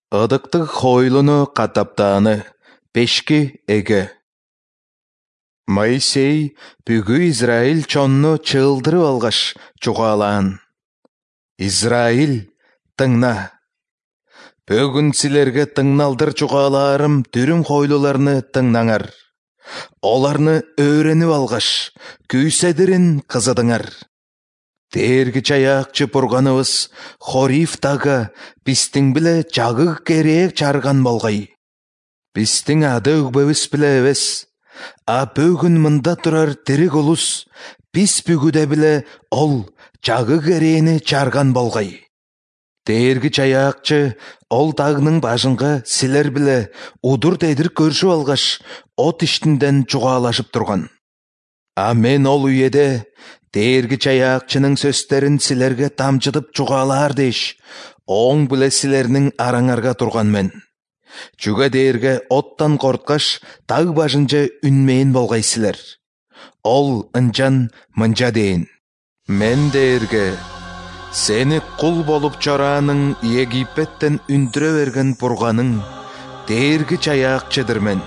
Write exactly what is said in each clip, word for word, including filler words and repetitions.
Ыдыктык хойлуну катаптааны, пешки эге. Моисей бүгү Израиль чонну чылдырып алгаш чугаалаан. Израиль, тыңна. Бүгүн силерге тыңналдыр чугааларым түрүм хойлуларны тыңнаңар. Оларны өйрөнүп алгаш, күйседирин кызыдыңар. Дээрги чаякчы бурганыбыз Хориф тага биздин биле жагыг керээк чарган болгай. Биздин ады үгбөбүз биле эбес, а бүгүн мында турар тирик улус биз бүгүдө биле ол жагыг керээни чарган болгай. Дээрги чаякчы ол тагынын башынга силер биле удур дедир көрүшүп алгаш от иштинден чугаалашып турган. А мен ол үйеде Дээрги чаякчынын сөздөрүн силерге тамчытып чугаалаар деш, оң биле силернин араңарга турган мен. Чүгө дээрге оттан корткаш, таг башынча үнмейин болгай силер. Ол ынчан мынча дейин. Мен дээрге, сени кул болуп чораанын Египеттен үндүрө берген бурганың Дээрги чаякчыдыр мен.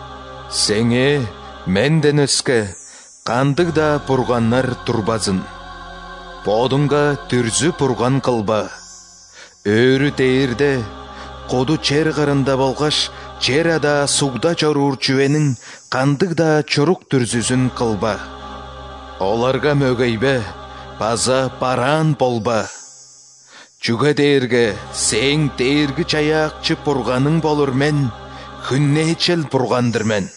Сеңе менден өскө кандык да бурганнар турбазын. Бодуңга түрзү бурган кылба. Өрү дээрде, коду чер кырында болгаш, чер ада сугда чоруур чүвенин кандык да чорук түрзүсүн кылба. Оларга мөгөйбе, база бараан болба. Чүгө дээрге, сең дээрги чаякчы бурганың болур мен, хүннечел бургандыр мен.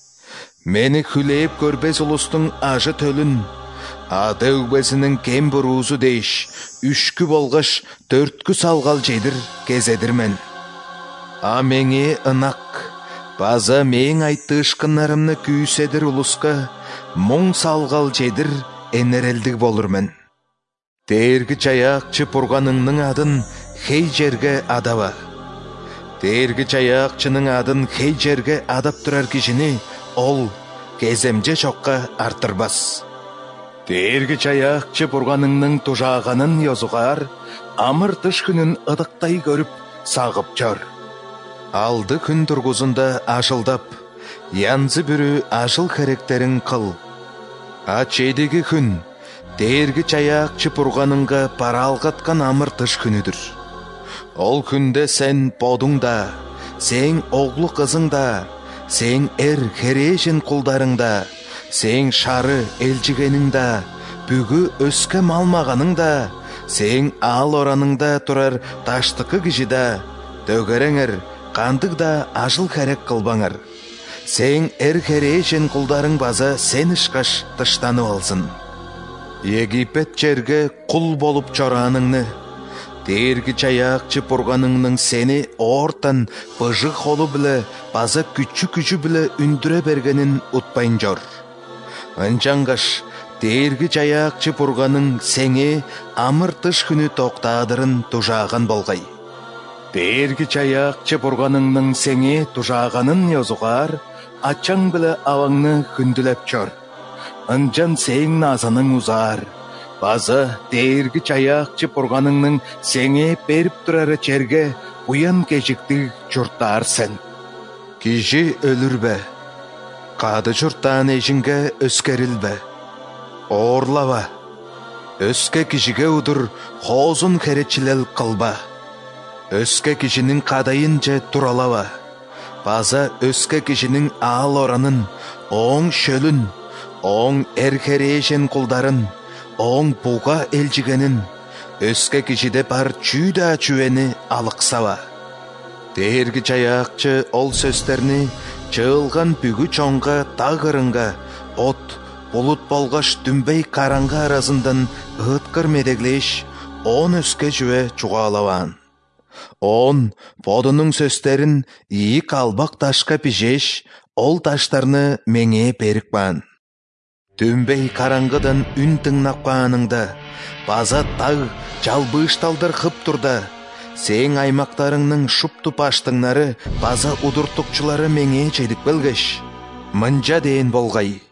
Мени хүлээп көрбес улустун ажы төлүн, ады үгбесинин кем буруусу дейш, үшкү болгаш төрткү салгал жедир кезедир мен. А меңе ынак, база мең айттышкыннарымны күйседир улуска, моң салгал жедир энерелдик болур мен. Дээрги чаякчы бурганыңнын адын хей жерге адаба. Дээрги чаякчынын адын хей жерге адап турар кишини ол кеземже чокка артырбас. Дээрги чаякчы бурганыңнын тужааганын йозугар, амыр тыш күнүн ыдыктай көрүп сагып жор. Алды күн тургузунда ашылдап, янзы бүрү ашыл керектерин кыл. А чейдеги күн Дээрги чаякчы бурганыңга пара алгаткан амыр тыш күнүдүр. Ол күндө сен бодуң да, сең оглу кызың да, сең эр херешин кулдарыңда, сең шары элжигениң да, бүгү өскө малмаганың да, сең ал ораныңда турар таштыкы киши да, төгөреңер, кандык да ажыл керек кылбаңар. Сең эр херешин кулдарың база сен ышкаш тыштанып алсын. Египет жерге кул болуп чорааныңны, Дээрги чаякчы бурганыңнын сени ортан быжык холу биле база күчү-күчү биле үндүрө бергенин утпайын жор. Анчангаш Дээрги чаякчы бурганың сеңе амыр тыш күнү токтаадырын тужааган болгай. Дээрги чаякчы бурганыңнын сеңе тужааганын йозугар, ачаң биле абаңны күндүлөп жор. Анчан сең назаның узар. База Дээрги чаякчы бурганыңнын сеңе берип турары черге уян кечиктиг журтаар сен. Киши өлүрбе, кады журтаан эжинге өскерилбе, оорлаба, өскө кишиге удур хоозун херечилел кылба, өскө кишинин кадайын же туралаба, база өскө кишинин аал оранын, оң шөлүн, оң эрхерешен кулдарын, оң буга элжигенин, өскө кишиде бар чүйда чүвени алыксаба. Дээрги чаякчы ол сөздөрүнү чыылган бүгү чоңга тагырынга, от, булут болгаш дүмбей караңгы арасындан ыткыр медеглеш, он өскө чүве чугаалабан. Он бодунун сөздөрүн ийик албак ташка пижеш, ол таштарны меңе берикпан. Дүмбей караңгыдан үн тыңнап кааныңда, база таг жалбышталдар кып турда, сең аймактарыңнын шуптуп аштыңнары база удуртукчулары меңе чедип белгеш, мынча дейин болгай.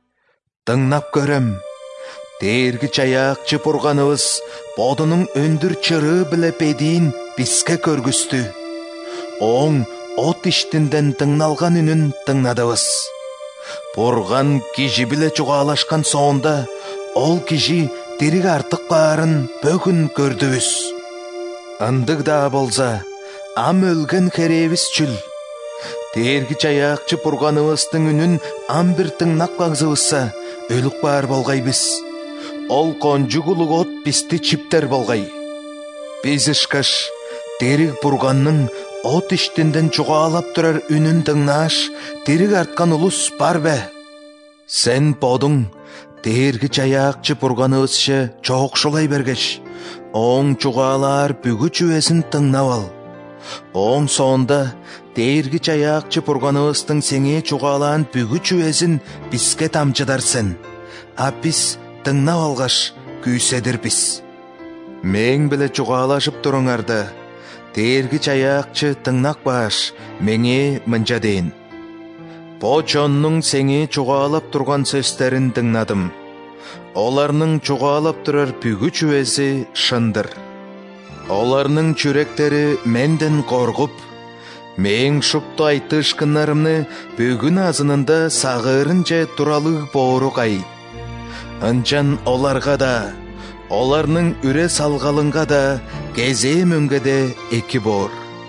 Тыңнап көрөм, Дээрги чаякчы бурганыбыз бодунун өндүр чырыы биле бедиин бизге көргүстү. оң от иштинден тыңналган үнүн тыңнадыбыз. Бурган киши биле чугаалашкан соонда ол киши тирик артык баарын бөгүн көрдүбүз. Ындык да болса, ам өлген херебиз чүл. Дээрги чаякчы Бурганыбыздын үнүн ам бир тыңнап кагзыбызса, өлүк баар болгайбыз. Ол конжук улуг от бизди чиптер болгай. Биз ышкаш дээриг Бурганның от иштинден чугаалап турар үнүн тыңнаш, тирик арткан улус бар бе? Сен бодуң дээрги чаякчы Бурганыбызчы чоокшулай бергеш, оң чугаалар бүгү чүбесин тыңнап ал. Оң соонда дээрги чаякчы Бурганыбыздын сеңе чугаалаан бүгү чүбесин бизге тамчыдарсен, а биз тыңнап алгаш күйседирбиз. Мең биле чугаалашып туруңарда, дээрги чаякчы тыңнак баш меңе мынча дейин: Бо чоннуң сеңе чугаалап турган сөздөрүн тыңнадым. Оларның чугаалап турар бүгү чүбеси шындыр. Оларның чүректери менден коргуп, мен шупту айтышкыннарымны бүгүн азынында сагырынча туралык боорукай. Анчан оларга да, оларның үре салгалынга да кезээ мөңгеде эки боор.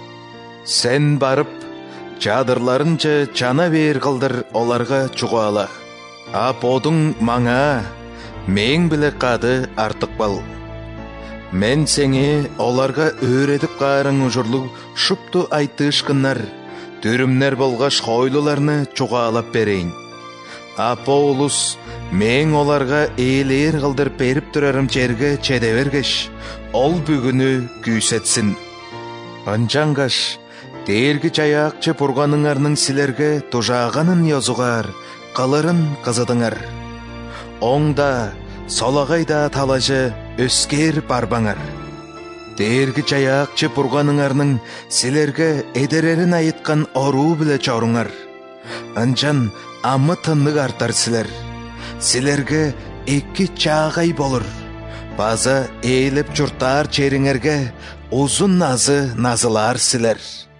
Сен барып, чадырларынча чана бээр кылдыр оларга чугаала. А бодуң маңа, мен биле кады артык бал. Мен сеңе оларга өйрөтүп каарың ужурлук шупту айтышкыннар, дүрүмнер болгаш хойлуларны чугаалап берейин. А по улус мен оларга ээлер кылдыр берип турарым жерге чеде бергеш, ол бүгүнү күйсетсин. Анчангаш дээрги чаякчы Бурганыңарның силерге тужааганын ёзугар, калырын кызыдыңар. Оңда, солагайда талажы өскер барбаңар. Дээрги чаякчы Бурганыңарның силерге эдерерин айыткан оруу биле чоруңар. Анчан амы тыннык артар силер. Силерге эки чаагай болур. База ээлеп журтаар чериңерге узун назы назылар силер.